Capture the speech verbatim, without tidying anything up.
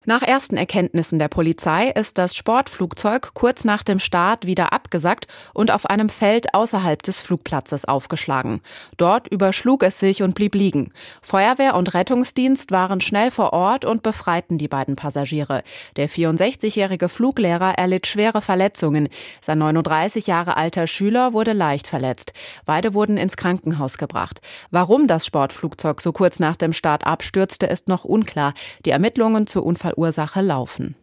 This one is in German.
Nach ersten Erkenntnissen der Polizei ist das Sportflugzeug kurz nach dem Start wieder abgesackt und auf einem Feld außerhalb des Flugplatzes aufgeschlagen. Dort überschlug es sich und blieb liegen. Feuerwehr und Rettungsdienst waren schnell vor Ort und befreiten die beiden Passagiere. Der vierundsechzigjährige Fluglehrer erlitt schwere Verletzungen. Sein neununddreißig Jahre alter Schüler wurde leicht verletzt. Beide wurden ins Krankenhaus gebracht. Warum das Sportflugzeug so kurz nach dem Start abstürzte, ist noch unklar. Die Ermittlungen zur Unfallursache laufen.